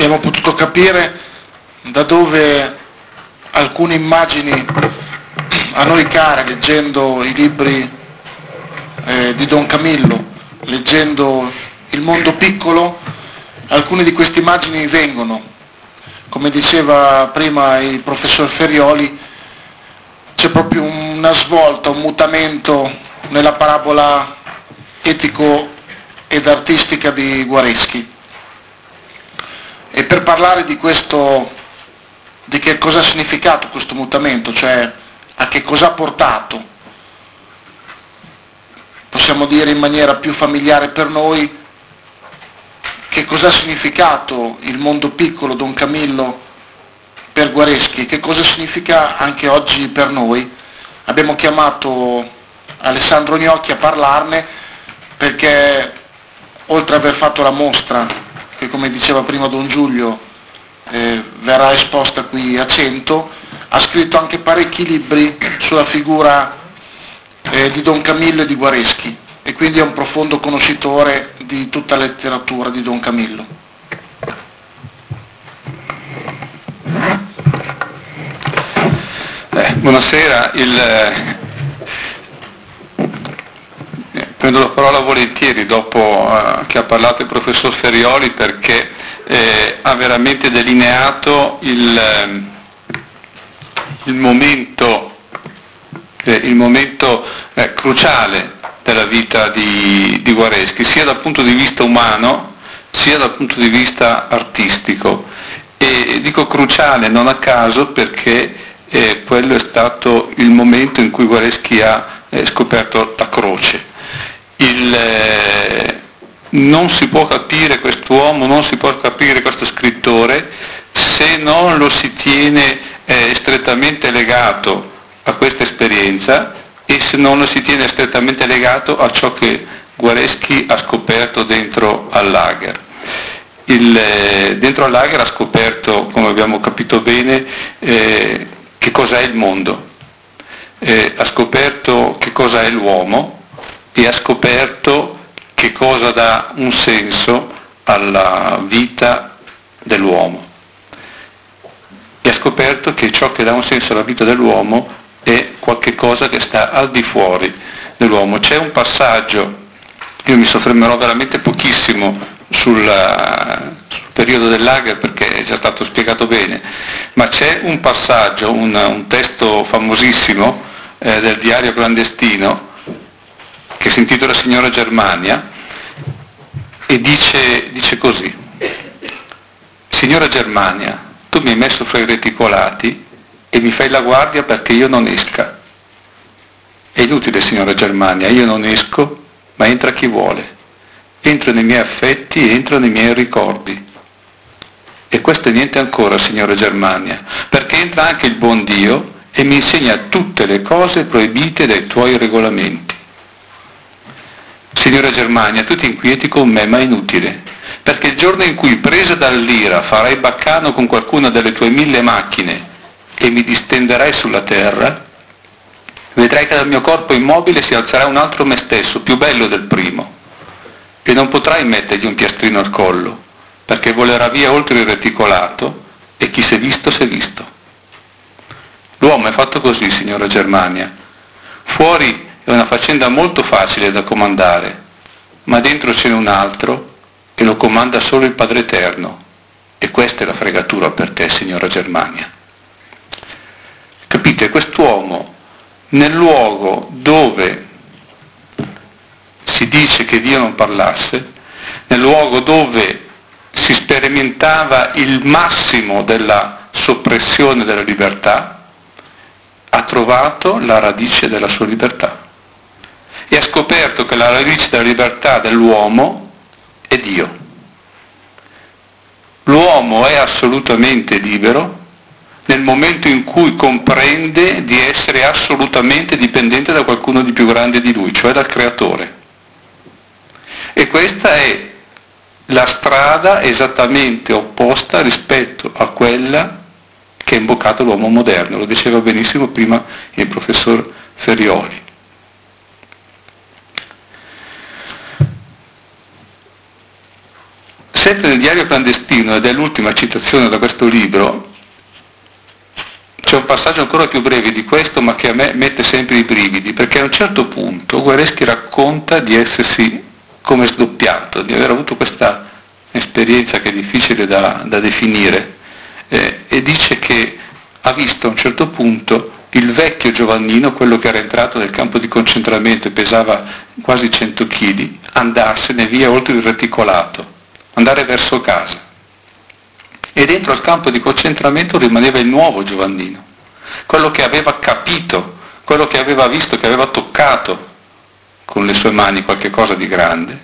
abbiamo potuto capire da dove alcune immagini a noi care, leggendo i libri di Don Camillo, leggendo Il mondo piccolo, alcune di queste immagini vengono. Come diceva prima il professor Ferioli, c'è proprio una svolta, un mutamento nella parabola etico ed artistica di Guareschi. E per parlare di questo, di che cosa ha significato questo mutamento, cioè a che cosa ha portato, possiamo dire in maniera più familiare per noi, che cosa ha significato il mondo piccolo, Don Camillo, per Guareschi, che cosa significa anche oggi per noi. Abbiamo chiamato Alessandro Gnocchi a parlarne perché, oltre ad aver fatto la mostra, che come diceva prima Don Giulio verrà esposta qui a Cento, ha scritto anche parecchi libri sulla figura di Don Camillo e di Guareschi, e quindi è un profondo conoscitore di tutta la letteratura di Don Camillo. Buonasera, prendo la parola volentieri dopo che ha parlato il professor Ferioli, perché ha veramente delineato il momento cruciale della vita di Guareschi, sia dal punto di vista umano sia dal punto di vista artistico. E dico cruciale non a caso perché quello è stato il momento in cui Guareschi ha scoperto la croce. Non si può capire quest'uomo, non si può capire questo scrittore se non lo si tiene strettamente legato a questa esperienza e se non lo si tiene strettamente legato a ciò che Guareschi ha scoperto dentro al lager. Dentro al lager ha scoperto, come abbiamo capito bene, che cos'è il mondo, ha scoperto che cosa è l'uomo e ha scoperto che cosa dà un senso alla vita dell'uomo. E ha scoperto che ciò che dà un senso alla vita dell'uomo è qualche cosa che sta al di fuori dell'uomo. C'è un passaggio, io mi soffermerò veramente pochissimo sul periodo del lager perché è già stato spiegato bene, ma c'è un passaggio, un testo famosissimo del diario clandestino che si intitola Signora Germania e dice così: Signora Germania, tu mi hai messo fra i reticolati e mi fai la guardia perché io non esca. È inutile, signora Germania, io non esco, ma entra chi vuole. Entro nei miei affetti e entro nei miei ricordi. E questo è niente ancora, signora Germania, perché entra anche il buon Dio e mi insegna tutte le cose proibite dai tuoi regolamenti. Signora Germania, tu ti inquieti con me, ma è inutile, perché il giorno in cui, presa dall'ira, farai baccano con qualcuna delle tue 1000 macchine e mi distenderai sulla terra, vedrai che dal mio corpo immobile si alzerà un altro me stesso, più bello del primo, e non potrai mettergli un piastrino al collo, perché volerà via oltre il reticolato e chi s'è visto s'è visto. L'uomo è fatto così, signora Germania. Fuori è una faccenda molto facile da comandare, ma dentro ce n'è un altro e lo comanda solo il Padre Eterno. E questa è la fregatura per te, signora Germania. Capite? Quest'uomo, nel luogo dove si dice che Dio non parlasse, nel luogo dove si sperimentava il massimo della soppressione della libertà, ha trovato la radice della sua libertà e ha scoperto che la radice della libertà dell'uomo è Dio. L'uomo è assolutamente libero nel momento in cui comprende di essere assolutamente dipendente da qualcuno di più grande di lui, cioè dal Creatore. E questa è la strada esattamente opposta rispetto a quella che ha imboccato l'uomo moderno, lo diceva benissimo prima il professor Ferioli. Sempre nel diario clandestino, ed è l'ultima citazione da questo libro, c'è un passaggio ancora più breve di questo, ma che a me mette sempre i brividi, perché a un certo punto Guareschi racconta di essersi come sdoppiato, di aver avuto questa esperienza che è difficile da definire, e dice che ha visto a un certo punto il vecchio Giovannino, quello che era entrato nel campo di concentramento e pesava quasi 100 kg, andarsene via oltre il reticolato, andare verso casa. E dentro al campo di concentramento rimaneva il nuovo Giovannino, quello che aveva capito, quello che aveva visto, che aveva toccato con le sue mani qualche cosa di grande.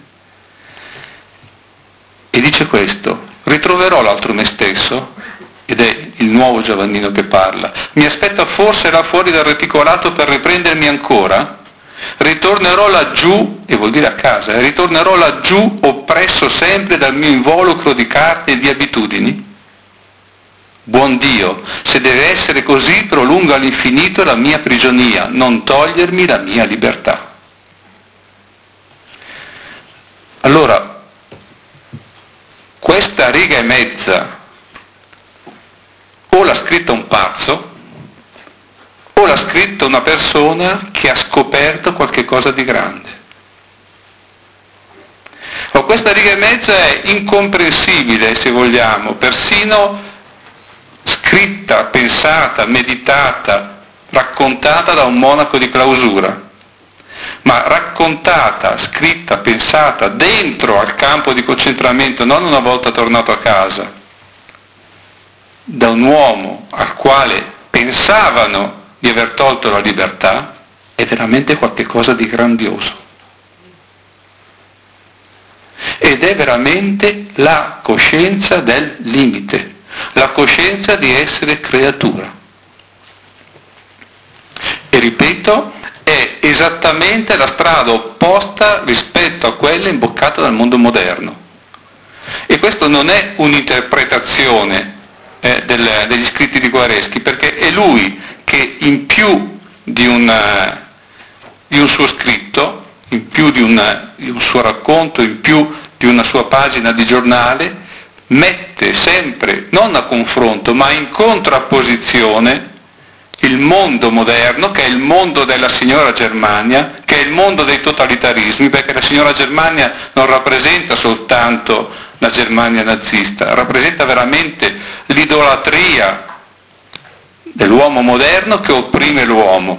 E dice questo: ritroverò l'altro me stesso, ed è il nuovo Giovannino che parla, mi aspetta forse là fuori dal reticolato per riprendermi ancora? Ritornerò laggiù, e vuol dire a casa, ritornerò laggiù oppresso sempre dal mio involucro di carne e di abitudini? Buon Dio, se deve essere così, prolunga all'infinito la mia prigionia, non togliermi la mia libertà. Allora, questa riga e mezza o l'ha scritta un pazzo, o l'ha scritta una persona che ha scoperto qualche cosa di grande. O questa riga e mezza è incomprensibile, se vogliamo, persino scritta, pensata, meditata, raccontata da un monaco di clausura, ma raccontata, scritta, pensata dentro al campo di concentramento, non una volta tornato a casa, da un uomo al quale pensavano di aver tolto la libertà, è veramente qualcosa di grandioso. Ed è veramente la coscienza del limite, la coscienza di essere creatura. E ripeto, è esattamente la strada opposta rispetto a quella imboccata dal mondo moderno. E questo non è un'interpretazione degli scritti di Guareschi, perché è lui che in più di un suo scritto, in più di un suo racconto, in più di una sua pagina di giornale, mette sempre, non a confronto, ma in contrapposizione il mondo moderno, che è il mondo della signora Germania, che è il mondo dei totalitarismi, perché la signora Germania non rappresenta soltanto la Germania nazista, rappresenta veramente l'idolatria dell'uomo moderno che opprime l'uomo.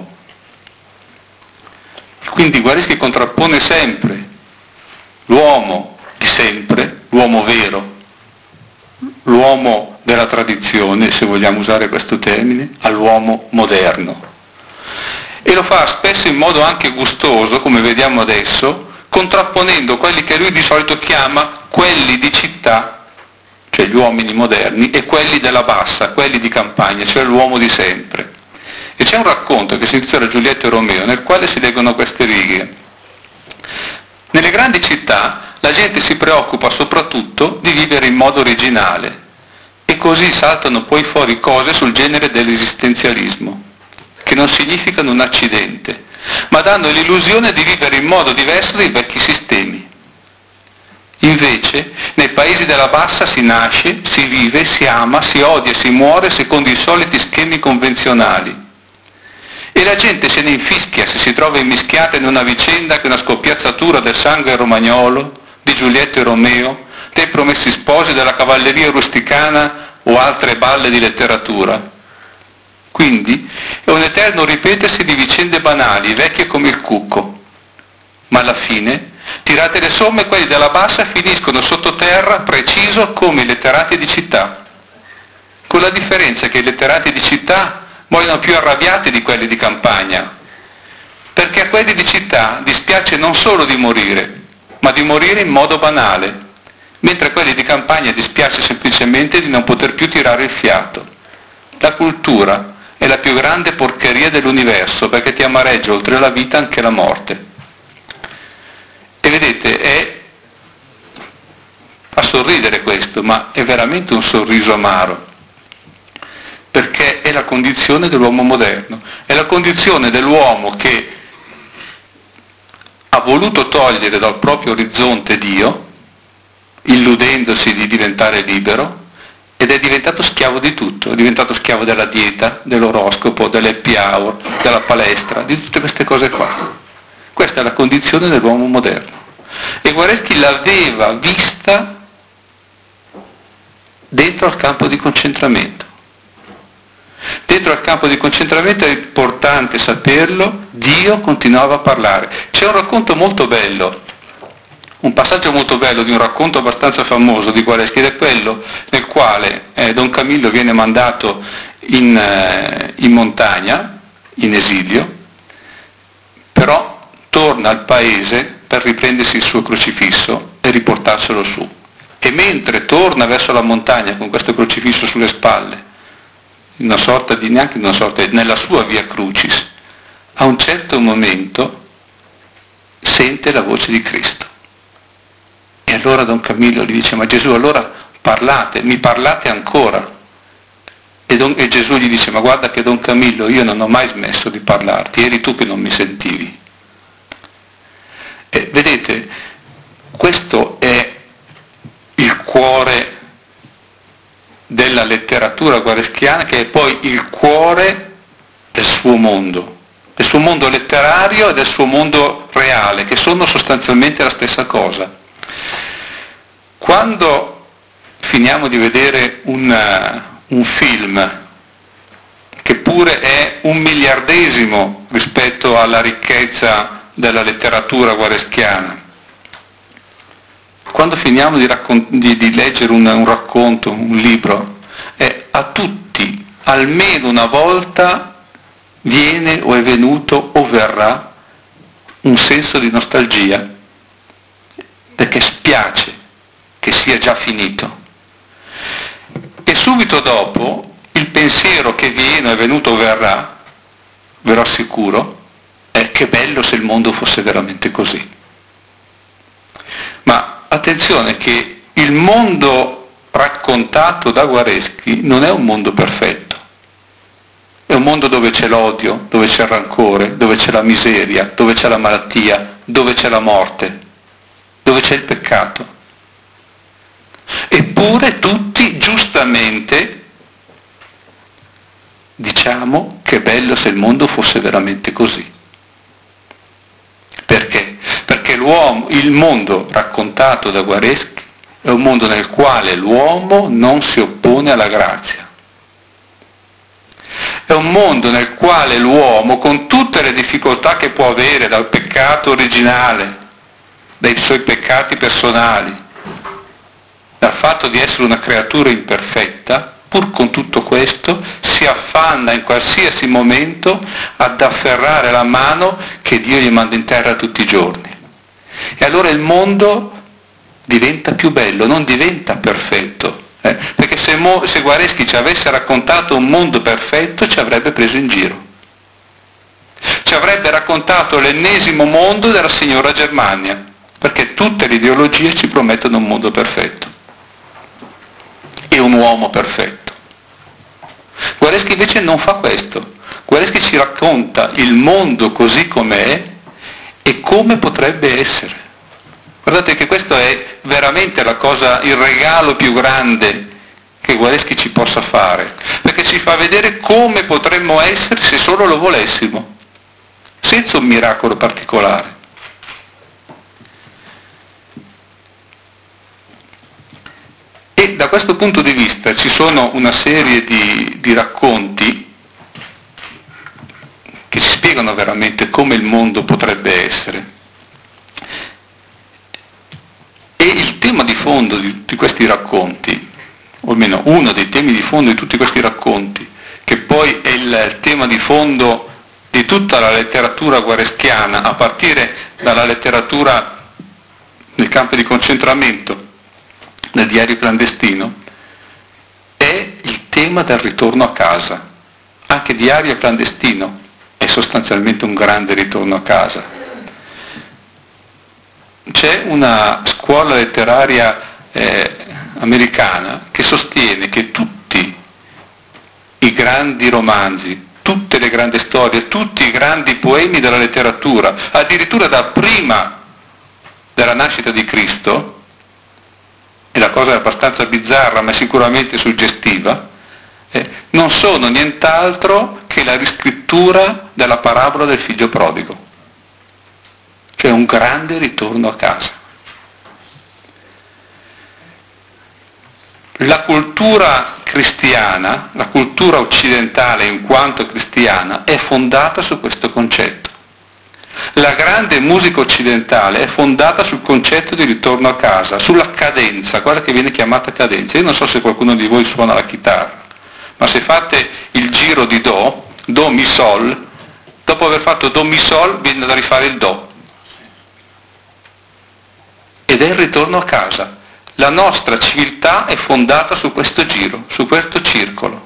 Quindi Guareschi contrappone sempre l'uomo di sempre, l'uomo vero, l'uomo della tradizione, se vogliamo usare questo termine, all'uomo moderno. E lo fa spesso in modo anche gustoso, come vediamo adesso, contrapponendo quelli che lui di solito chiama quelli di città, cioè gli uomini moderni, e quelli della bassa, quelli di campagna, cioè l'uomo di sempre. E c'è un racconto che si intitola Giulietto e Romeo, nel quale si leggono queste righe. Nelle grandi città la gente si preoccupa soprattutto di vivere in modo originale, e così saltano poi fuori cose sul genere dell'esistenzialismo, che non significano un accidente, ma danno l'illusione di vivere in modo diverso dai vecchi sistemi. Invece, nei paesi della bassa si nasce, si vive, si ama, si odia, si muore secondo i soliti schemi convenzionali. E la gente se ne infischia se si trova immischiata in una vicenda che è una scoppiazzatura del sangue romagnolo, di Giulietto e Romeo, dei Promessi Sposi, della cavalleria rusticana o altre balle di letteratura. Quindi è un eterno ripetersi di vicende banali, vecchie come il cucco. Ma alla fine, tirate le somme, quelli della bassa finiscono sottoterra preciso come i letterati di città. Con la differenza che i letterati di città muoiono più arrabbiati di quelli di campagna, perché a quelli di città dispiace non solo di morire, ma di morire in modo banale, mentre a quelli di campagna dispiace semplicemente di non poter più tirare il fiato. La cultura è la più grande porcheria dell'universo, perché ti amareggia oltre la vita anche la morte. E vedete, fa sorridere questo, ma è veramente un sorriso amaro, perché è la condizione dell'uomo moderno, è la condizione dell'uomo che ha voluto togliere dal proprio orizzonte Dio illudendosi di diventare libero, ed è diventato schiavo di tutto, è diventato schiavo della dieta, dell'oroscopo, dell'happy hour, della palestra, di tutte queste cose qua. Questa è la condizione dell'uomo moderno. E Guareschi l'aveva vista dentro al campo di concentramento. Dentro al campo di concentramento è importante saperlo, Dio continuava a parlare. C'è un racconto molto bello, un passaggio molto bello di un racconto abbastanza famoso di Guareschi, ed è quello nel quale Don Camillo viene mandato in montagna, in esilio, però torna al paese per riprendersi il suo crocifisso e riportarselo su. E mentre torna verso la montagna con questo crocifisso sulle spalle, nella sua via crucis, a un certo momento sente la voce di Cristo. E allora Don Camillo gli dice: ma Gesù, allora parlate, mi parlate ancora. E Gesù gli dice: ma guarda che Don Camillo, io non ho mai smesso di parlarti, eri tu che non mi sentivi. E vedete, questo è il cuore della letteratura guareschiana, che è poi il cuore del suo mondo letterario e del suo mondo reale, che sono sostanzialmente la stessa cosa. Quando finiamo di vedere un film che pure è 1/1000 rispetto alla ricchezza della letteratura guareschiana, quando finiamo di leggere un racconto, un libro, a tutti, almeno una volta, viene o è venuto o verrà un senso di nostalgia, perché spiace che sia già finito. E subito dopo il pensiero che viene o è venuto o verrà, ve lo assicuro, è: che bello se il mondo fosse veramente così. Ma attenzione che il mondo raccontato da Guareschi non è un mondo perfetto, è un mondo dove c'è l'odio, dove c'è il rancore, dove c'è la miseria, dove c'è la malattia, dove c'è la morte, dove c'è il peccato. Eppure tutti giustamente diciamo: che bello se il mondo fosse veramente così. Perché? Perché il mondo raccontato da Guareschi è un mondo nel quale l'uomo non si oppone alla grazia. È un mondo nel quale l'uomo, con tutte le difficoltà che può avere dal peccato originale, dai suoi peccati personali, dal fatto di essere una creatura imperfetta, pur con tutto questo si affanna in qualsiasi momento ad afferrare la mano che Dio gli manda in terra tutti i giorni. E allora il mondo diventa più bello, non diventa perfetto. Perché se Guareschi ci avesse raccontato un mondo perfetto, ci avrebbe preso in giro. Ci avrebbe raccontato l'ennesimo mondo della signora Germania, perché tutte le ideologie ci promettono un mondo perfetto e un uomo perfetto. Guareschi invece non fa questo. Guareschi ci racconta il mondo così com'è e come potrebbe essere. Guardate che questo è veramente il regalo più grande che Guareschi ci possa fare, perché ci fa vedere come potremmo essere se solo lo volessimo, senza un miracolo particolare. E da questo punto di vista ci sono una serie di racconti che ci spiegano veramente come il mondo potrebbe essere. E il tema di fondo di tutti questi racconti, o almeno uno dei temi di fondo di tutti questi racconti, che poi è il tema di fondo di tutta la letteratura guareschiana, a partire dalla letteratura nel campo di concentramento, nel diario clandestino, è il tema del ritorno a casa. Anche diario clandestino è sostanzialmente un grande ritorno a casa. C'è una scuola letteraria americana che sostiene che tutti i grandi romanzi, tutte le grandi storie, tutti i grandi poemi della letteratura, addirittura da prima della nascita di Cristo, e la cosa è abbastanza bizzarra ma sicuramente suggestiva, non sono nient'altro che la riscrittura della parabola del figlio prodigo, cioè un grande ritorno a casa. La cultura cristiana, la cultura occidentale in quanto cristiana, è fondata su questo concetto. La grande musica occidentale è fondata sul concetto di ritorno a casa, sulla cadenza, quella che viene chiamata cadenza. Io non so se qualcuno di voi suona la chitarra, ma se fate il giro di Do, Mi, Sol, dopo aver fatto Do, Mi, Sol, viene da rifare il Do. Ed è il ritorno a casa. La nostra civiltà è fondata su questo giro, su questo circolo.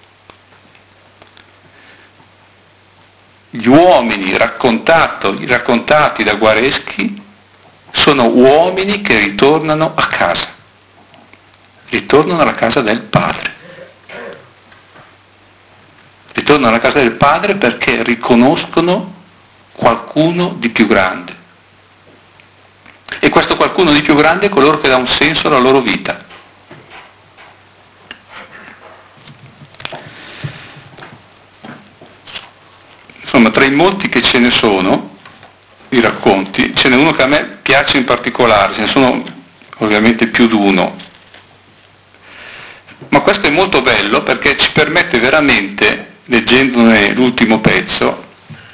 Gli uomini raccontati da Guareschi sono uomini che ritornano a casa, ritornano alla casa del padre. Ritornano alla casa del padre perché riconoscono qualcuno di più grande. E questo qualcuno di più grande è coloro che dà un senso alla loro vita. Insomma, tra i molti che ce ne sono, i racconti, ce n'è uno che a me piace in particolare, ce ne sono ovviamente più di uno, ma questo è molto bello perché ci permette veramente, leggendone l'ultimo pezzo,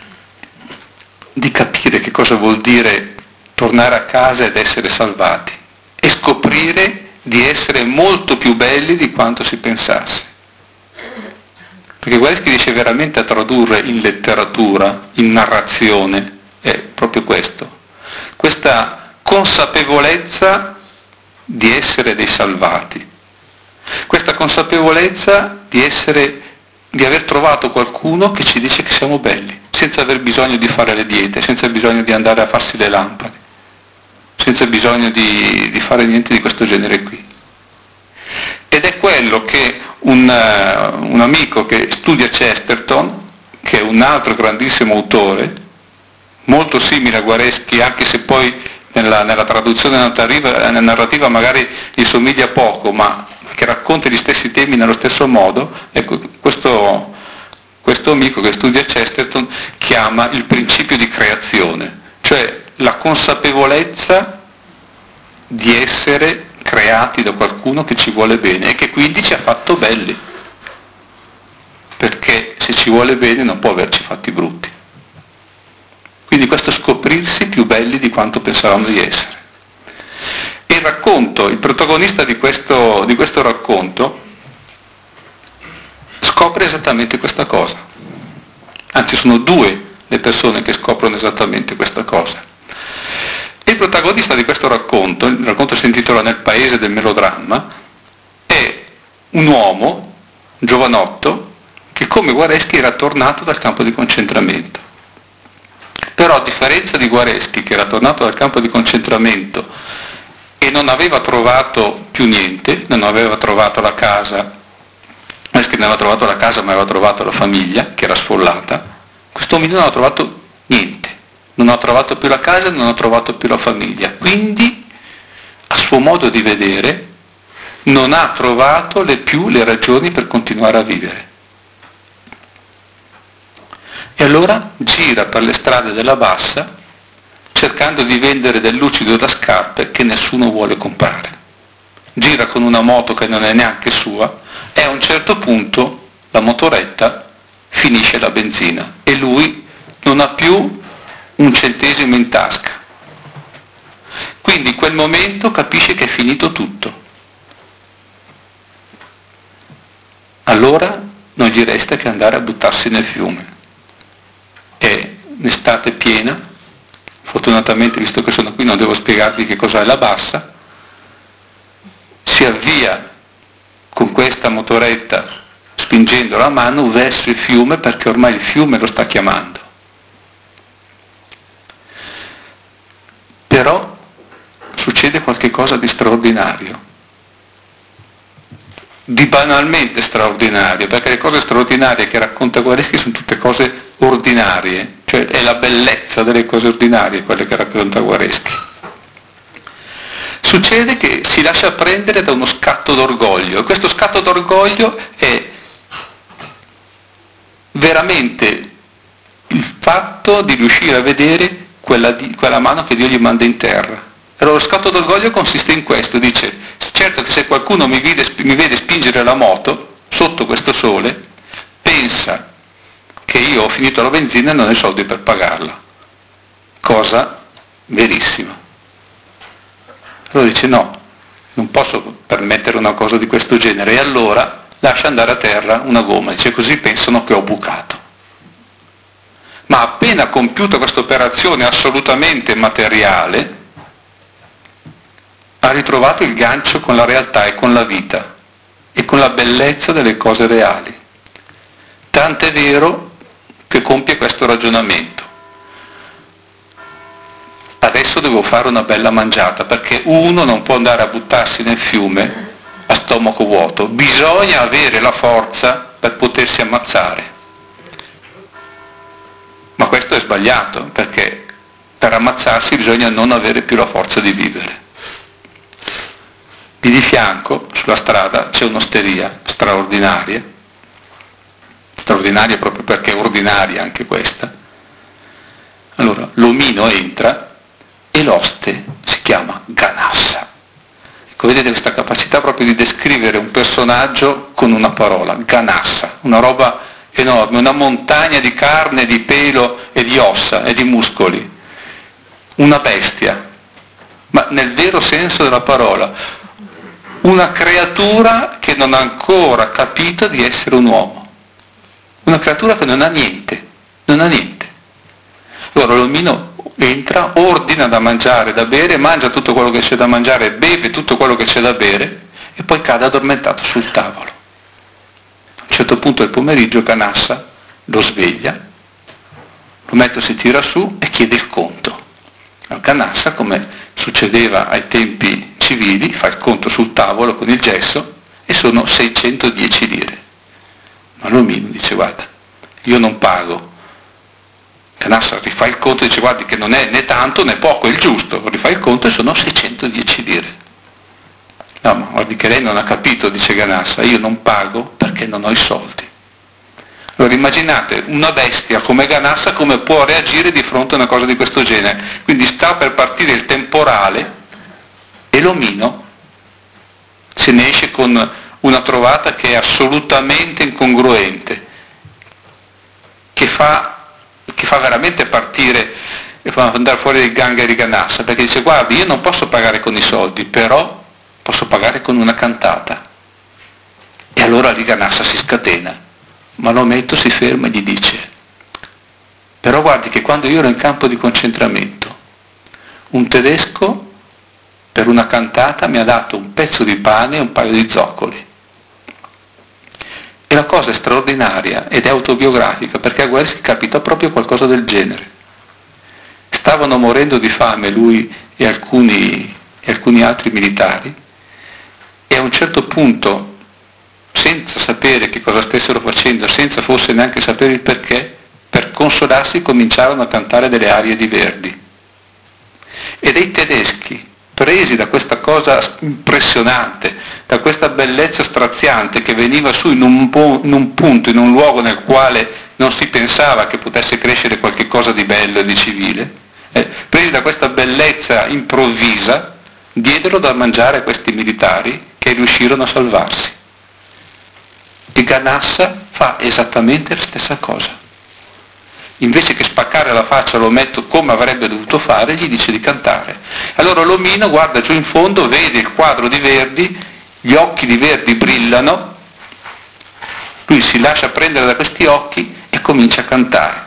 di capire che cosa vuol dire tornare a casa ed essere salvati e scoprire di essere molto più belli di quanto si pensasse. Perché Guareschi riesce veramente a tradurre in letteratura, in narrazione, è proprio questo. Questa consapevolezza di essere dei salvati. Questa consapevolezza di aver trovato qualcuno che ci dice che siamo belli, senza aver bisogno di fare le diete, senza bisogno di andare a farsi le lampade, senza bisogno di fare niente di questo genere qui. Ed è quello che un amico che studia Chesterton, che è un altro grandissimo autore, molto simile a Guareschi, anche se poi nella traduzione narrativa magari gli somiglia poco, ma che racconta gli stessi temi nello stesso modo, ecco, questo amico che studia Chesterton chiama il principio di creazione, cioè la consapevolezza di essere creati da qualcuno che ci vuole bene e che quindi ci ha fatto belli, perché se ci vuole bene non può averci fatti brutti. Quindi questo scoprirsi più belli di quanto pensavamo di essere. E il protagonista di questo racconto scopre esattamente questa cosa. Anzi, sono due le persone che scoprono esattamente questa cosa. E il protagonista di questo racconto, il racconto si intitola Nel paese del melodramma, è un uomo, un giovanotto, che come Guareschi era tornato dal campo di concentramento. Però a differenza di Guareschi, che era tornato dal campo di concentramento e non aveva trovato più niente, non aveva trovato la casa, Guareschi non aveva trovato la casa ma aveva trovato la famiglia, che era sfollata, questo uomo non ha trovato niente, non ha trovato più la casa, non ha trovato più la famiglia, quindi a suo modo di vedere non ha trovato più le ragioni per continuare a vivere. E allora gira per le strade della Bassa cercando di vendere del lucido da scarpe che nessuno vuole comprare. Gira con una moto che non è neanche sua e a un certo punto la motoretta finisce la benzina e lui non ha più un centesimo in tasca. Quindi in quel momento capisce che è finito tutto. Allora non gli resta che andare a buttarsi nel fiume. È un'estate piena, fortunatamente visto che sono qui non devo spiegarvi che cos'è la Bassa, si avvia con questa motoretta spingendola a mano verso il fiume perché ormai il fiume lo sta chiamando. Però succede qualche cosa di straordinario, di banalmente straordinario, perché le cose straordinarie che racconta Guareschi sono tutte cose ordinarie, cioè è la bellezza delle cose ordinarie quelle che racconta Guareschi. succede che si lascia prendere da uno scatto d'orgoglio, e questo scatto d'orgoglio è veramente il fatto di riuscire a vedere quella mano che Dio gli manda in terra. Allora lo scatto d'orgoglio consiste in questo, dice, certo che se qualcuno mi vede spingere la moto sotto questo sole, pensa che io ho finito la benzina e non ho i soldi per pagarla, cosa verissima. Allora dice no, non posso permettere una cosa di questo genere, e allora lascia andare a terra una gomma, dice così pensano che ho bucato. Ma appena compiuta questa operazione assolutamente materiale, ha ritrovato il gancio con la realtà e con la vita e con la bellezza delle cose reali. Tant'è vero che compie questo ragionamento. Adesso devo fare una bella mangiata, perché uno non può andare a buttarsi nel fiume a stomaco vuoto, bisogna avere la forza per potersi ammazzare. Ma questo è sbagliato, perché per ammazzarsi bisogna non avere più la forza di vivere. Lì di fianco, sulla strada, c'è un'osteria straordinaria proprio perché è ordinaria anche questa. Allora, l'omino entra e l'oste si chiama Ganassa. Ecco, vedete questa capacità proprio di descrivere un personaggio con una parola, Ganassa, una roba enorme, una montagna di carne, di pelo e di ossa e di muscoli, una bestia, ma nel vero senso della parola, una creatura che non ha ancora capito di essere un uomo, una creatura che non ha niente, non ha niente. Allora l'omino entra, ordina da mangiare, da bere, mangia tutto quello che c'è da mangiare, beve tutto quello che c'è da bere e poi cade addormentato sul tavolo. A un certo punto del pomeriggio Ganassa lo sveglia, l'ometto si tira su e chiede il conto. Ganassa, come succedeva ai tempi civili, fa il conto sul tavolo con il gesso e sono 610 lire. Ma l'omino dice guarda, io non pago. Ganassa rifà il conto e dice guardi che non è né tanto né poco, è il giusto, rifà il conto e sono 610 lire. No, ma guardi che lei non ha capito, dice Ganassa, io non pago perché non ho i soldi. Allora immaginate una bestia come Ganassa come può reagire di fronte a una cosa di questo genere. Quindi sta per partire il temporale e l'omino se ne esce con una trovata che è assolutamente incongruente, che fa veramente partire e fa andare fuori dai gangheri Ganassa, perché dice guardi io non posso pagare con i soldi, però posso pagare con una cantata. E allora lì Ganassa si scatena, ma l'ometto si ferma e gli dice però guardi che quando io ero in campo di concentramento un tedesco per una cantata mi ha dato un pezzo di pane e un paio di zoccoli. E la cosa è straordinaria ed è autobiografica, perché a Guerzi capita proprio qualcosa del genere. Stavano morendo di fame lui e alcuni altri militari, e a un certo punto, senza sapere che cosa stessero facendo, senza forse neanche sapere il perché, per consolarsi cominciarono a cantare delle arie di Verdi. E dei tedeschi, presi da questa cosa impressionante, da questa bellezza straziante che veniva su in un punto, in un luogo nel quale non si pensava che potesse crescere qualche cosa di bello e di civile, presi da questa bellezza improvvisa, diedero da mangiare a questi militari che riuscirono a salvarsi. E Ganassa fa esattamente la stessa cosa. Invece che spaccare la faccia all'ometto come avrebbe dovuto fare, gli dice di cantare. Allora l'omino guarda giù in fondo, vede il quadro di Verdi, gli occhi di Verdi brillano, lui si lascia prendere da questi occhi e comincia a cantare.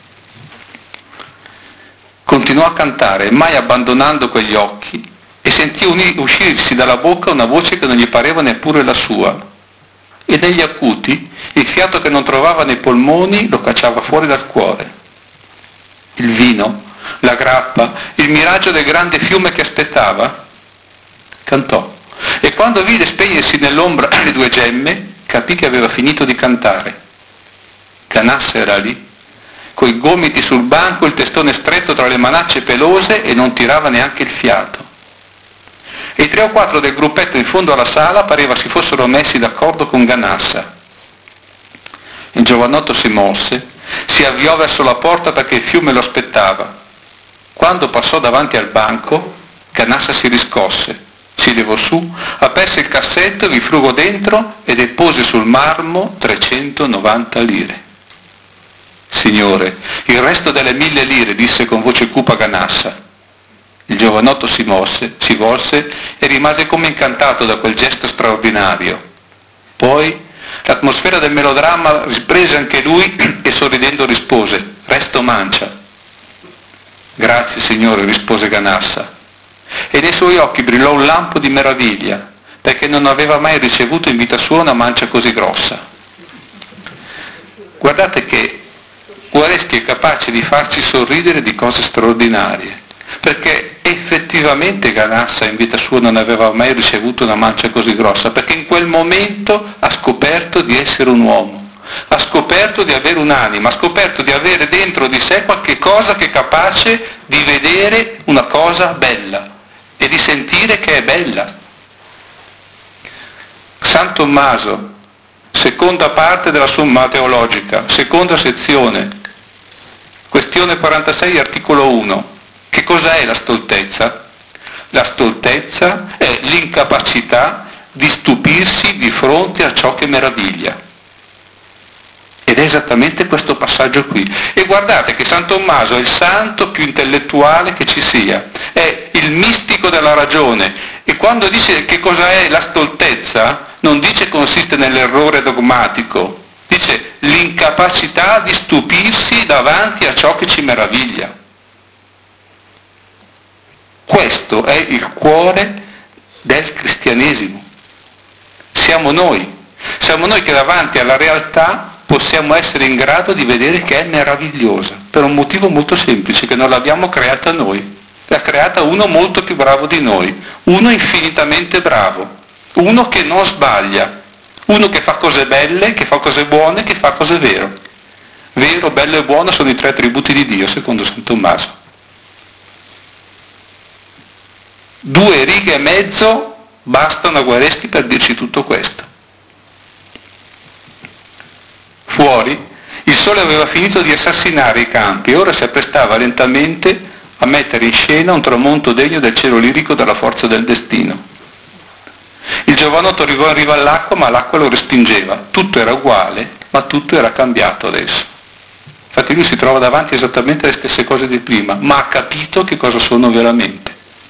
Continuò a cantare, mai abbandonando quegli occhi, e sentì uscirsi dalla bocca una voce che non gli pareva neppure la sua. E negli acuti il fiato che non trovava nei polmoni lo cacciava fuori dal cuore. Il vino, la grappa, il miraggio del grande fiume che aspettava, cantò. E quando vide spegnersi nell'ombra le due gemme, capì che aveva finito di cantare. Ganassa era lì, coi gomiti sul banco, il testone stretto tra le manacce pelose e non tirava neanche il fiato. E i 3 o 4 del gruppetto in fondo alla sala pareva si fossero messi d'accordo con Ganassa. Il giovanotto si mosse, si avviò verso la porta perché il fiume lo aspettava. Quando passò davanti al banco, Ganassa si riscosse, si levò su, aperse il cassetto, vi frugò dentro e depose sul marmo 390 lire. Signore, il resto delle 1000 lire, disse con voce cupa Ganassa. Il giovanotto si mosse, si volse e rimase come incantato da quel gesto straordinario. Poi l'atmosfera del melodramma riprese anche lui e sorridendo rispose: resto mancia. Grazie signore, rispose Ganassa. E nei suoi occhi brillò un lampo di meraviglia, perché non aveva mai ricevuto in vita sua una mancia così grossa. Guardate che Guareschi è capace di farci sorridere di cose straordinarie, perché effettivamente Ganassa in vita sua non aveva mai ricevuto una mancia così grossa, perché in quel momento ha scoperto di essere un uomo, ha scoperto di avere un'anima, ha scoperto di avere dentro di sé qualche cosa che è capace di vedere una cosa bella e di sentire che è bella. San Tommaso, seconda parte della Summa Teologica, seconda sezione, questione 46, articolo 1. Che cos'è la stoltezza? La stoltezza è l'incapacità di stupirsi di fronte a ciò che meraviglia. Ed è esattamente questo passaggio qui. E guardate che San Tommaso è il santo più intellettuale che ci sia, è il mistico della ragione. E quando dice che cosa è la stoltezza, non dice consiste nell'errore dogmatico, dice l'incapacità di stupirsi davanti a ciò che ci meraviglia. Questo è il cuore del cristianesimo. Siamo noi che davanti alla realtà possiamo essere in grado di vedere che è meravigliosa, per un motivo molto semplice, che non l'abbiamo creata noi, l'ha creata uno molto più bravo di noi, uno infinitamente bravo, uno che non sbaglia, uno che fa cose belle, che fa cose buone, che fa cose vero. Vero, bello e buono sono i 3 attributi di Dio, secondo San Tommaso. 2 righe e mezzo bastano a Guareschi per dirci tutto questo. Fuori, il sole aveva finito di assassinare i campi e ora si apprestava lentamente a mettere in scena un tramonto degno del cielo lirico della forza del destino. Il giovanotto arrivò in riva all'acqua, ma l'acqua lo respingeva. Tutto era uguale, ma tutto era cambiato adesso. Infatti lui si trova davanti esattamente alle stesse cose di prima, ma ha capito che cosa sono veramente.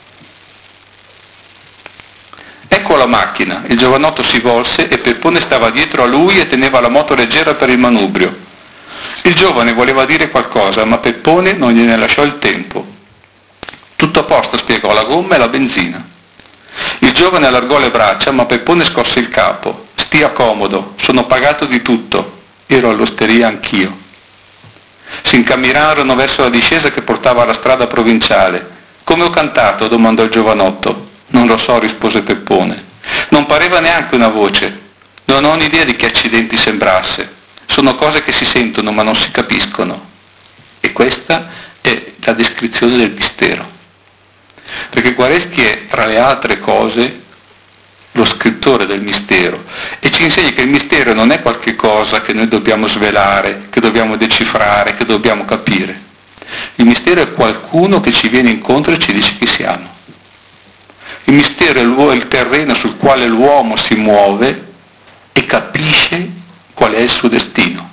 Ecco la macchina, il giovanotto si volse e Peppone stava dietro a lui e teneva la moto leggera per il manubrio. Il giovane voleva dire qualcosa, ma Peppone non gliene lasciò il tempo. Tutto a posto, spiegò, la gomma e la benzina. Il giovane allargò le braccia, ma Peppone scosse il capo. Stia comodo, sono pagato di tutto. Ero all'osteria anch'io. Si incamminarono verso la discesa che portava alla strada provinciale. Come ho cantato? Domandò il giovanotto. Non lo so, rispose Peppone. Non pareva neanche una voce. Non ho un'idea di che accidenti sembrasse. Sono cose che si sentono ma non si capiscono. E questa è la descrizione del mistero. Perché Guareschi è, tra le altre cose, lo scrittore del mistero e ci insegna che il mistero non è qualche cosa che noi dobbiamo svelare, che dobbiamo decifrare, che dobbiamo capire. Il mistero è qualcuno che ci viene incontro e ci dice chi siamo. Il mistero è il terreno sul quale l'uomo si muove e capisce qual è il suo destino.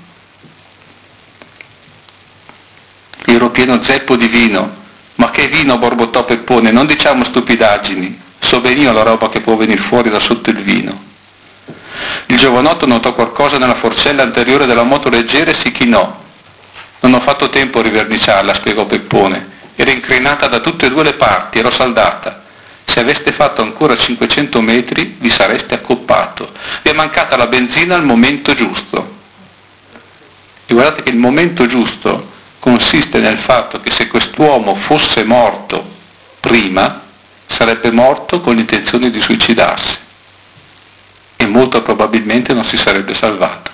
Io ero pieno zeppo di vino. Ma che vino, borbottò Peppone, non diciamo stupidaggini, so benino la roba che può venire fuori da sotto il vino. Il giovanotto notò qualcosa nella forcella anteriore della moto leggera e si chinò. Non ho fatto tempo a riverniciarla, spiegò Peppone, era incrinata da tutte e 2 le parti, ero saldata. Se aveste fatto ancora 500 metri vi sareste accoppato. Vi è mancata la benzina al momento giusto. E guardate che il momento giusto consiste nel fatto che se quest'uomo fosse morto prima, sarebbe morto con l'intenzione di suicidarsi e molto probabilmente non si sarebbe salvato.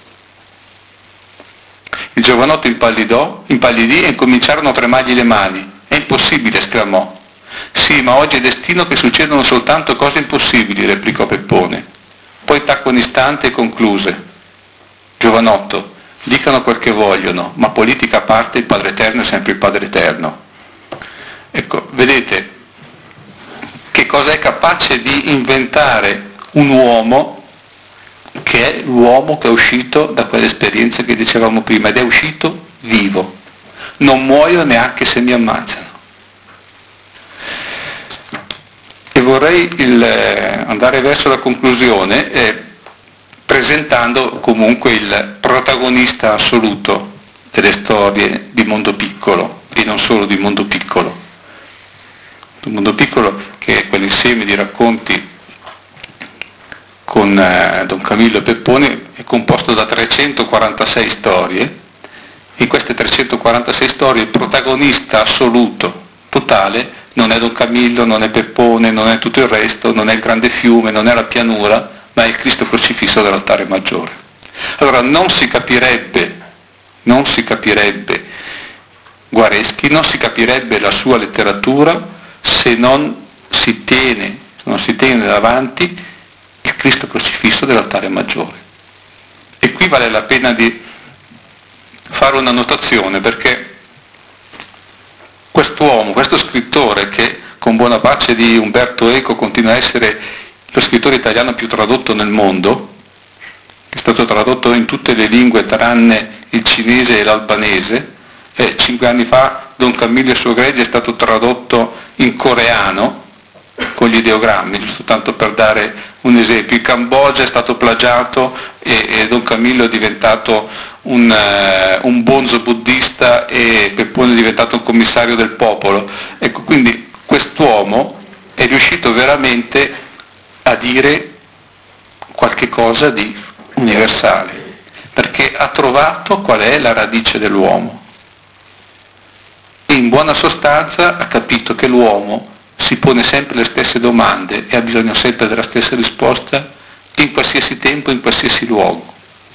Il giovanotto impallidì e incominciarono a tremargli le mani. È impossibile, esclamò. Sì, ma oggi è destino che succedono soltanto cose impossibili, replicò Peppone. Poi tacque un istante e concluse. Giovanotto, dicano quel che vogliono, ma politica a parte, il Padre Eterno è sempre il Padre Eterno. Ecco, vedete che cosa è capace di inventare un uomo che è l'uomo che è uscito da quell'esperienza che dicevamo prima, ed è uscito vivo. Non muoio neanche se mi ammazzano. E vorrei andare verso la conclusione presentando comunque il protagonista assoluto delle storie di Mondo Piccolo, e non solo di Mondo Piccolo. Il Mondo Piccolo, che è quell'insieme di racconti con Don Camillo e Peppone, è composto da 346 storie. In queste 346 storie il protagonista assoluto, totale, non è Don Camillo, non è Peppone, non è tutto il resto, non è il grande fiume, non è la pianura, ma è il Cristo crocifisso dell'altare maggiore. Allora non si capirebbe Guareschi, non si capirebbe la sua letteratura se non si tiene davanti il Cristo crocifisso dell'altare maggiore. E qui vale la pena di fare una notazione, perché quest'uomo, questo scrittore che con buona pace di Umberto Eco continua a essere lo scrittore italiano più tradotto nel mondo, che è stato tradotto in tutte le lingue tranne il cinese e l'albanese, 5 anni fa Don Camillo e il suo gregge è stato tradotto in coreano con gli ideogrammi, giusto tanto per dare un esempio. Il Cambogia è stato plagiato e Don Camillo è diventato un bonzo buddista e Peppone è diventato un commissario del popolo. Ecco, quindi quest'uomo è riuscito veramente a dire qualche cosa di universale, perché ha trovato qual è la radice dell'uomo. E in buona sostanza ha capito che l'uomo si pone sempre le stesse domande e ha bisogno sempre della stessa risposta in qualsiasi tempo, in qualsiasi luogo.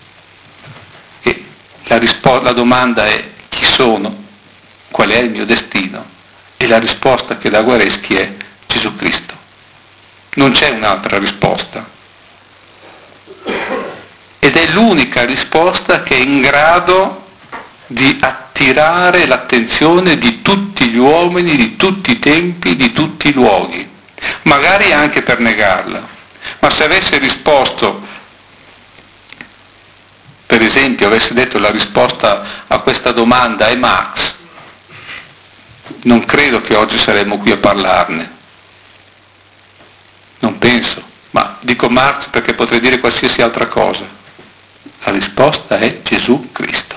E la domanda è: chi sono? Qual è il mio destino? E la risposta che dà Guareschi è Gesù Cristo. Non c'è un'altra risposta. Ed è l'unica risposta che è in grado di attirare l'attenzione di tutti gli uomini, di tutti i tempi, di tutti i luoghi, magari anche per negarla. Ma se avesse risposto, per esempio, avesse detto la risposta a questa domanda è Marx, non credo che oggi saremmo qui a parlarne. Non penso, ma dico Marx perché potrei dire qualsiasi altra cosa. La risposta è Gesù Cristo.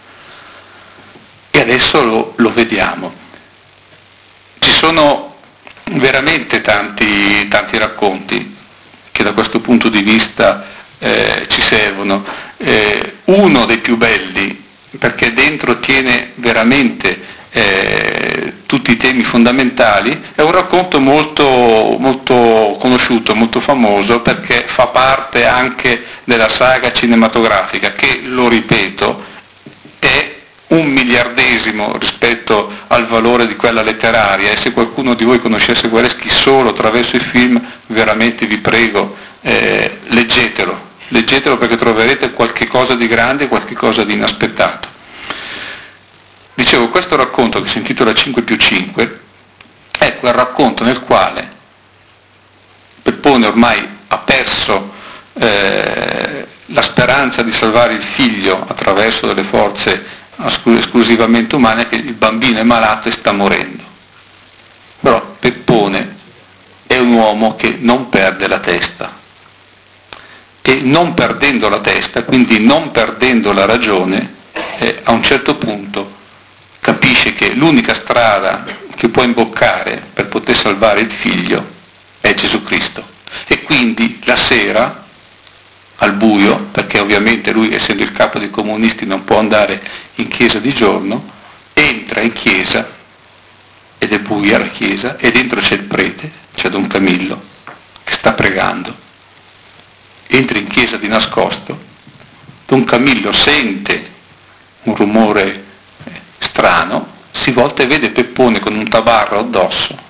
E adesso lo vediamo. Ci sono veramente tanti racconti che da questo punto di vista ci servono. Uno dei più belli, perché dentro tiene veramente tutti i temi fondamentali, è un racconto molto, molto conosciuto, molto famoso, perché fa parte anche della saga cinematografica, che, lo ripeto, è 1/1000 rispetto al valore di quella letteraria, e se qualcuno di voi conoscesse Guareschi solo attraverso i film, veramente vi prego, leggetelo perché troverete qualche cosa di grande e qualche cosa di inaspettato. Dicevo, questo racconto, che si intitola 5+5, è quel racconto nel quale Peppone ormai ha perso la speranza di salvare il figlio attraverso delle forze esclusivamente umane, che il bambino è malato e sta morendo. Però Peppone è un uomo che non perde la testa, e non perdendo la testa, quindi non perdendo la ragione, a un certo punto capisce che l'unica strada che può imboccare per poter salvare il figlio è Gesù Cristo. E quindi la sera, al buio, perché ovviamente lui, essendo il capo dei comunisti, non può andare in chiesa di giorno, entra in chiesa, ed è buia la chiesa, e dentro c'è il prete, c'è Don Camillo, che sta pregando. Entra in chiesa di nascosto, Don Camillo sente un rumore strano, si volta e vede Peppone con un tabarro addosso,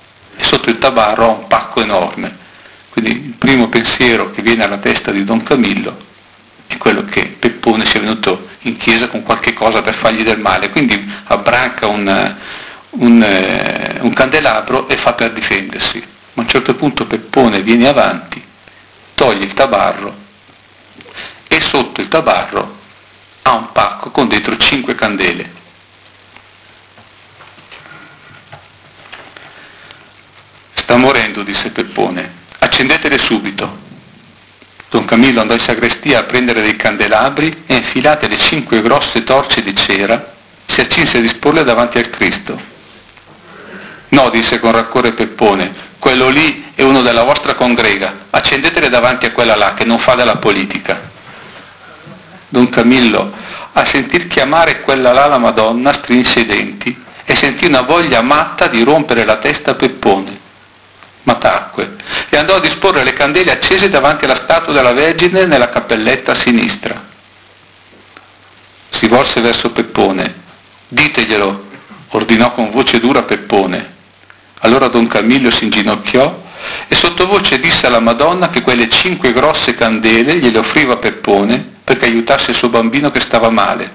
e sotto il tabarro ha un pacco enorme. Quindi il primo pensiero che viene alla testa di Don Camillo è quello che Peppone sia venuto in chiesa con qualche cosa per fargli del male, quindi abbranca un candelabro e fa per difendersi. Ma a un certo punto Peppone viene avanti, toglie il tabarro e sotto il tabarro ha un pacco con dentro 5 candele. Sta morendo, disse Peppone, accendetele subito. Don Camillo andò in sagrestia a prendere dei candelabri e, infilate le 5 grosse torce di cera, si accinse a disporle davanti al Cristo. No, disse con rancore Peppone, quello lì è uno della vostra congrega, accendetele davanti a quella là che non fa della politica. Don Camillo, a sentir chiamare quella là la Madonna, strinse i denti e sentì una voglia matta di rompere la testa a Peppone. Ma tacque e andò a disporre le candele accese davanti alla statua della Vergine nella cappelletta a sinistra. Si volse verso Peppone. Diteglielo, ordinò con voce dura Peppone. Allora Don Camillo si inginocchiò e sottovoce disse alla Madonna che quelle 5 grosse candele gliele offriva Peppone perché aiutasse il suo bambino che stava male.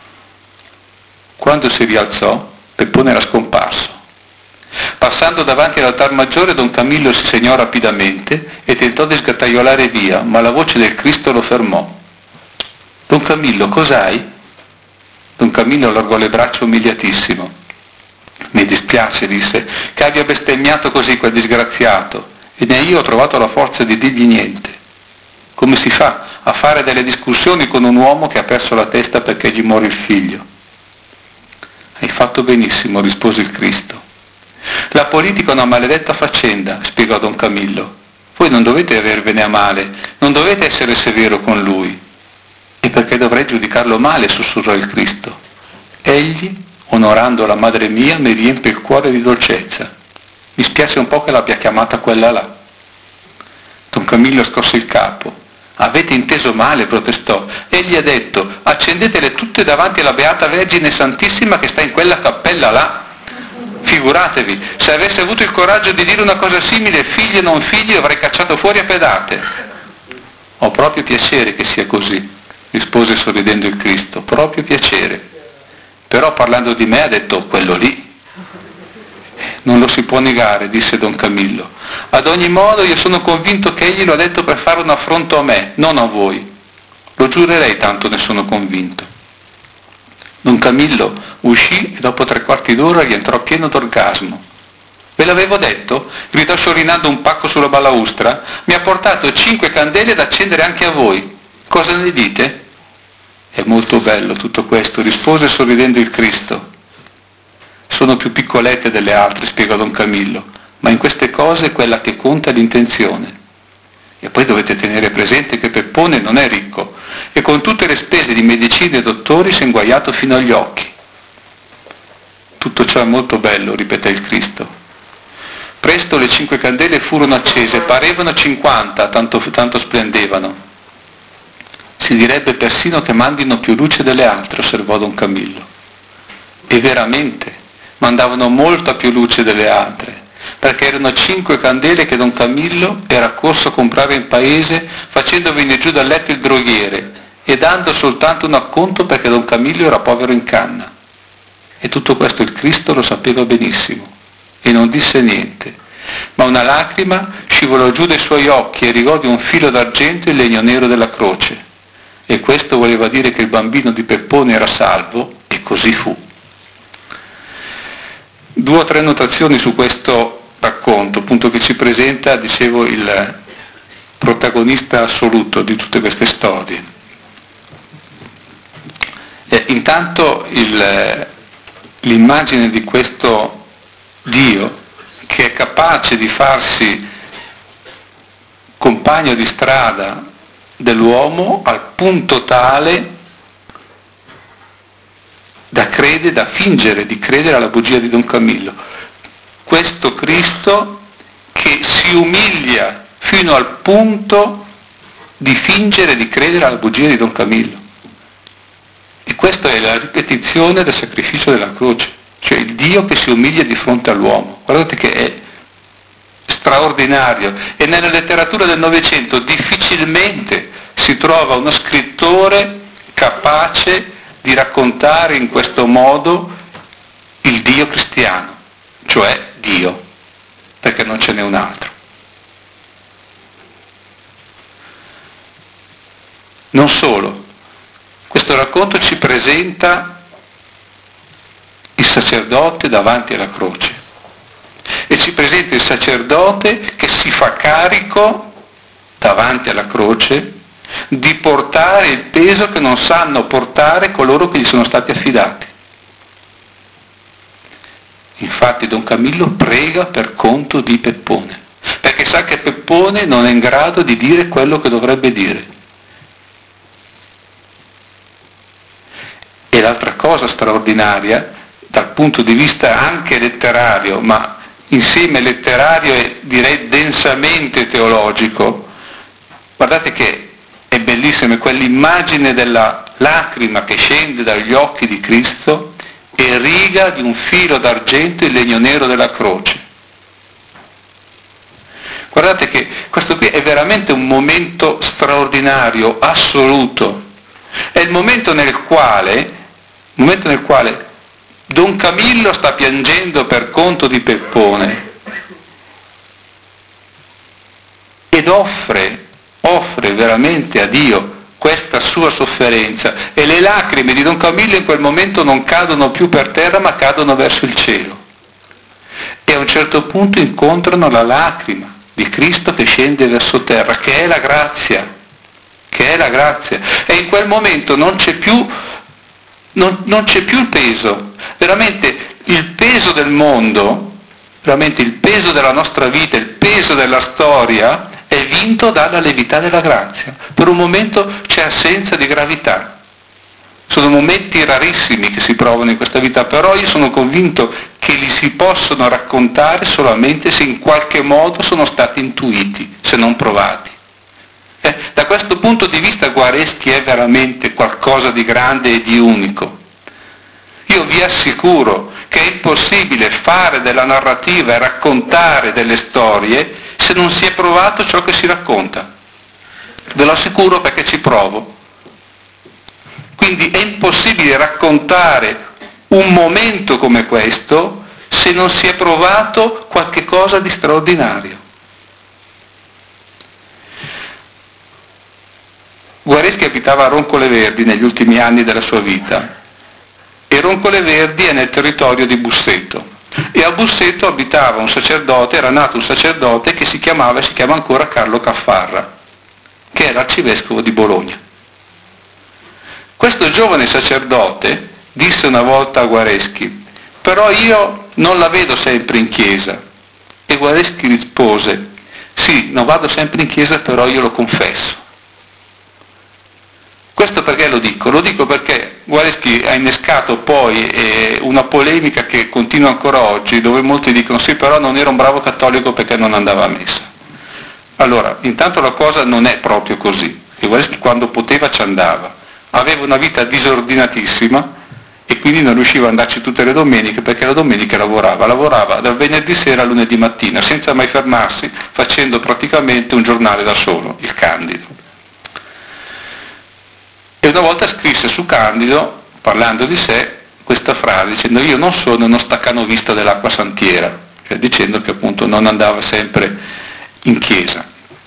Quando si rialzò, Peppone era scomparso. Passando davanti all'altar maggiore, Don Camillo si segnò rapidamente e tentò di sgattaiolare via, ma la voce del Cristo lo fermò. Don Camillo, cos'hai? Don Camillo allargò le braccia umiliatissimo. Mi dispiace, disse, che abbia bestemmiato così quel disgraziato, e né io ho trovato la forza di dirgli niente. Come si fa a fare delle discussioni con un uomo che ha perso la testa perché gli muore il figlio? Hai fatto benissimo, rispose il Cristo. La politica è una maledetta faccenda, spiegò Don Camillo. Voi non dovete avervene a male, non dovete essere severo con lui. E perché dovrei giudicarlo male, sussurrò il Cristo. Egli, onorando la madre mia, mi riempie il cuore di dolcezza. Mi spiace un po' che l'abbia chiamata quella là. Don Camillo scosse il capo. Avete inteso male, protestò. Egli ha detto, accendetele tutte davanti alla Beata Vergine Santissima che sta in quella cappella là. Figuratevi, se avesse avuto il coraggio di dire una cosa simile, figli e non figli, avrei cacciato fuori a pedate. Ho proprio piacere che sia così, rispose sorridendo il Cristo, proprio piacere. Però parlando di me ha detto quello lì. Non lo si può negare, disse Don Camillo. Ad ogni modo io sono convinto che egli lo ha detto per fare un affronto a me, non a voi. Lo giurerei, tanto ne sono convinto. Don Camillo uscì e dopo 3/4 d'ora rientrò pieno d'orgasmo. Ve l'avevo detto? Gridò sciorinando un pacco sulla balaustra. Mi ha portato 5 candele da accendere anche a voi. Cosa ne dite? È molto bello tutto questo, rispose sorridendo il Cristo. Sono più piccolette delle altre, spiegò Don Camillo, ma in queste cose quella che conta è l'intenzione. E poi dovete tenere presente che Peppone non è ricco e con tutte le spese di medicine e dottori si è inguaiato fino agli occhi. Tutto ciò è molto bello, ripeté il Cristo. Presto le 5 candele furono accese, parevano 50, tanto splendevano. Si direbbe persino che mandino più luce delle altre, osservò Don Camillo. E veramente mandavano molta più luce delle altre, perché erano 5 candele che Don Camillo era corso a comprare in paese facendo venire giù dal letto il droghiere e dando soltanto un acconto perché Don Camillo era povero in canna. E tutto questo il Cristo lo sapeva benissimo e non disse niente, ma una lacrima scivolò giù dai suoi occhi e rigò di un filo d'argento il legno nero della croce. E questo voleva dire che il bambino di Peppone era salvo, e così fu. 2 o 3 notazioni su questo racconto, appunto, che ci presenta, dicevo, il protagonista assoluto di tutte queste storie. Intanto l'immagine di questo Dio che è capace di farsi compagno di strada dell'uomo al punto tale da fingere di credere alla bugia di Don Camillo. Questo Cristo che si umilia fino al punto di fingere di credere alla bugia di Don Camillo. E questa è la ripetizione del sacrificio della croce, cioè il Dio che si umilia di fronte all'uomo. Guardate che è straordinario, e nella letteratura del Novecento difficilmente si trova uno scrittore capace di raccontare in questo modo il Dio cristiano, cioè Dio, perché non ce n'è un altro. Non solo, questo racconto ci presenta il sacerdote davanti alla croce e ci presenta il sacerdote che si fa carico davanti alla croce di portare il peso che non sanno portare coloro che gli sono stati affidati. Infatti Don Camillo prega per conto di Peppone, perché sa che Peppone non è in grado di dire quello che dovrebbe dire. E l'altra cosa straordinaria, dal punto di vista anche letterario, ma insieme letterario e direi densamente teologico, guardate che è bellissima quell'immagine della lacrima che scende dagli occhi di Cristo e riga di un filo d'argento il legno nero della croce. Guardate che questo qui è veramente un momento straordinario, assoluto. È il momento nel quale Don Camillo sta piangendo per conto di Peppone ed offre veramente a Dio questa sua sofferenza, e le lacrime di Don Camillo in quel momento non cadono più per terra ma cadono verso il cielo, e a un certo punto incontrano la lacrima di Cristo che scende verso terra, che è la grazia, e in quel momento non c'è più il peso, veramente il peso del mondo, veramente il peso della nostra vita, il peso della storia è vinto dalla lievità della grazia. Per un momento c'è assenza di gravità. Sono momenti rarissimi che si provano in questa vita, però io sono convinto che li si possono raccontare solamente se in qualche modo sono stati intuiti, se non provati. Da questo punto di vista Guareschi è veramente qualcosa di grande e di unico. Io vi assicuro che è impossibile fare della narrativa e raccontare delle storie se non si è provato ciò che si racconta. Ve lo assicuro perché ci provo. Quindi è impossibile raccontare un momento come questo se non si è provato qualche cosa di straordinario. Guareschi abitava a Roncole Verdi negli ultimi anni della sua vita, e Roncole Verdi è nel territorio di Busseto, e a Busseto abitava un sacerdote, era nato un sacerdote che si chiama ancora Carlo Caffarra, che è l'arcivescovo di Bologna. Questo giovane sacerdote disse una volta a Guareschi: però io non la vedo sempre in chiesa. E Guareschi rispose: sì, non vado sempre in chiesa, però io lo confesso. Questo perché lo dico? Lo dico perché Guareschi ha innescato poi una polemica che continua ancora oggi, dove molti dicono sì, però non era un bravo cattolico perché non andava a messa. Allora, intanto la cosa non è proprio così, e Guareschi quando poteva ci andava, aveva una vita disordinatissima e quindi non riusciva ad andarci tutte le domeniche perché la domenica lavorava dal venerdì sera al lunedì mattina senza mai fermarsi, facendo praticamente un giornale da solo, il Candido. E una volta scrisse su Candido, parlando di sé, questa frase, dicendo: io non sono uno staccanovista dell'acqua santiera, cioè dicendo che appunto non andava sempre in chiesa.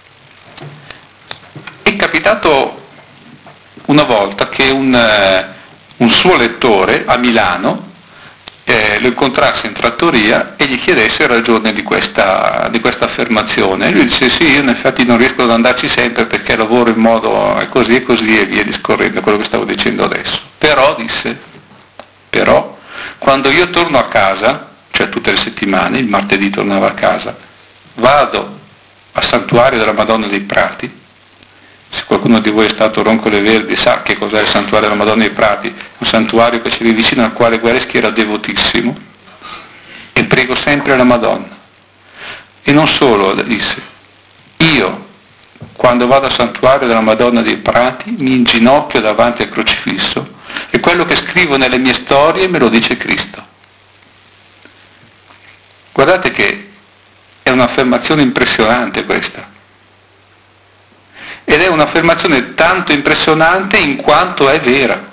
È capitato una volta che un suo lettore a Milano lo incontrasse in trattoria e gli chiedesse ragione di questa affermazione. E lui dice: sì, io in effetti non riesco ad andarci sempre perché lavoro in modo così e via discorrendo, quello che stavo dicendo adesso. Però, disse, quando io torno a casa, cioè tutte le settimane, il martedì tornava a casa, vado al santuario della Madonna dei Prati. Se qualcuno di voi è stato a Roncole Verdi sa che cos'è il santuario della Madonna dei Prati, un santuario che c'è vicino al quale Guareschi era devotissimo, e prego sempre la Madonna. E non solo, disse, io quando vado al santuario della Madonna dei Prati mi inginocchio davanti al crocifisso e quello che scrivo nelle mie storie me lo dice Cristo. Guardate che È un'affermazione impressionante questa. Ed è un'affermazione tanto impressionante in quanto è vera.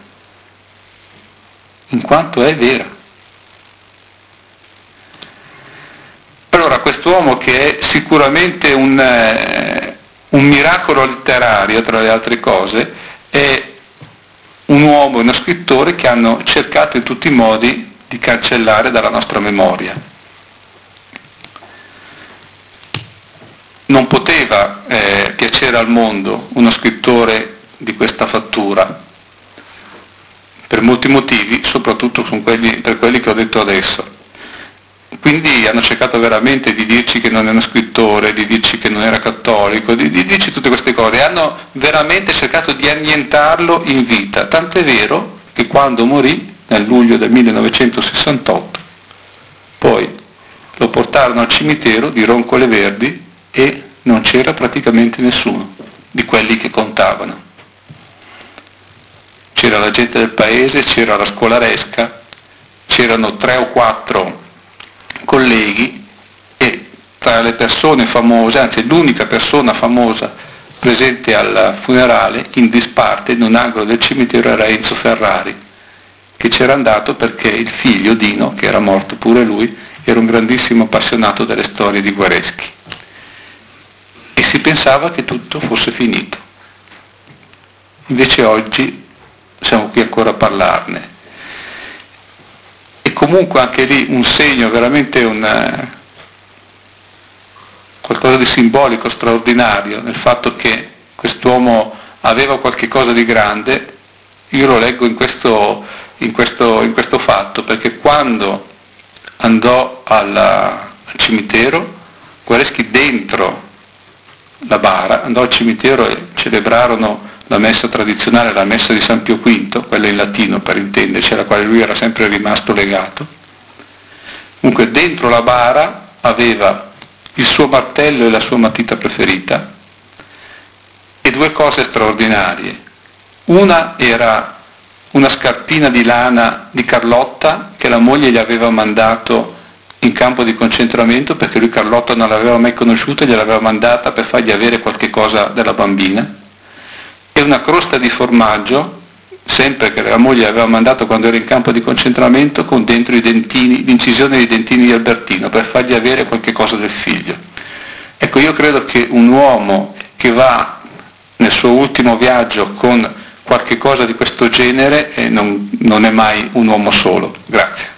In quanto è vera. Allora, quest'uomo, che è sicuramente un miracolo letterario, tra le altre cose, è un uomo e uno scrittore che hanno cercato in tutti i modi di cancellare dalla nostra memoria. Non poteva piacere al mondo uno scrittore di questa fattura, per molti motivi, soprattutto per quelli che ho detto adesso. Quindi hanno cercato veramente di dirci che non è uno scrittore, di dirci che non era cattolico, di dirci tutte queste cose, e hanno veramente cercato di annientarlo in vita, tant'è vero che quando morì, nel luglio del 1968, poi lo portarono al cimitero di Roncole Verdi e non c'era praticamente nessuno di quelli che contavano. C'era la gente del paese, c'era la scolaresca, c'erano 3 o 4 colleghi, e tra le persone famose, anzi l'unica persona famosa presente al funerale, in disparte in un angolo del cimitero, era Enzo Ferrari, che c'era andato perché il figlio Dino, che era morto pure lui, era un grandissimo appassionato delle storie di Guareschi, e si pensava che tutto fosse finito. Invece oggi siamo qui ancora a parlarne. E comunque anche lì un segno, veramente qualcosa di simbolico, straordinario, nel fatto che quest'uomo aveva qualche cosa di grande. Io lo leggo in questo fatto, perché quando andò al cimitero, Guareschi dentro la bara, andò al cimitero e celebrarono la messa tradizionale, la messa di San Pio V, quella in latino per intenderci, alla quale lui era sempre rimasto legato. Comunque dentro la bara aveva il suo martello e la sua matita preferita, e 2 cose straordinarie. Una era una scarpina di lana di Carlotta che la moglie gli aveva mandato in campo di concentramento, perché lui Carlotta non l'aveva mai conosciuta e gliel'aveva mandata per fargli avere qualche cosa della bambina, e una crosta di formaggio, sempre che la moglie aveva mandato quando era in campo di concentramento, con dentro i dentini, l'incisione dei dentini di Albertino, per fargli avere qualche cosa del figlio. Ecco, io credo che un uomo che va nel suo ultimo viaggio con qualche cosa di questo genere non è mai un uomo solo. Grazie.